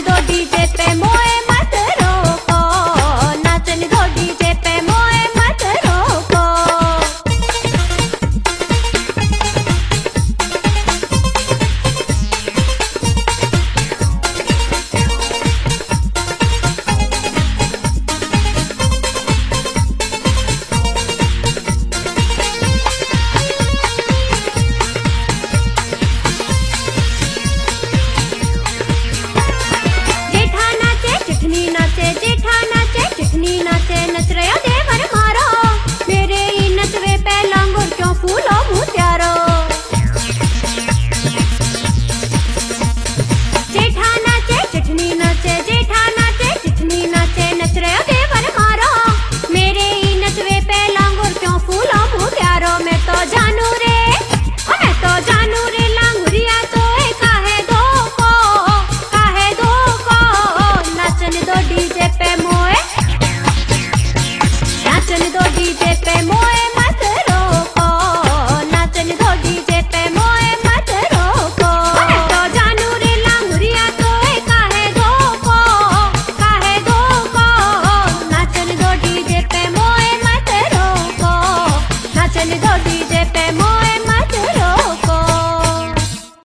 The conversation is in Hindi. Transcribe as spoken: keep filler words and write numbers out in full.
दो डीजे पे मोए मत रोको, नाचन दो डीजे पे मोए मत रोको। नच रहा देवर मारो, मेरे ही नचवे पे लांगुर क्यों फूलो मुँह त्यारो। जेठा नाचे चिठनी नाचे, जेठा नाचे चिठनी नाचे, नच रहा देवर मारो, मेरे ही नचवे पे लांगुर क्यों फूलो मुँह त्यारो। मैं तो जानू रे, मैं तो जानू रे लांगुरिया तो काहे दो को, काहे दो को, नाचन दो डीजे पे मोए, नाचन दो डीजे पे मोए।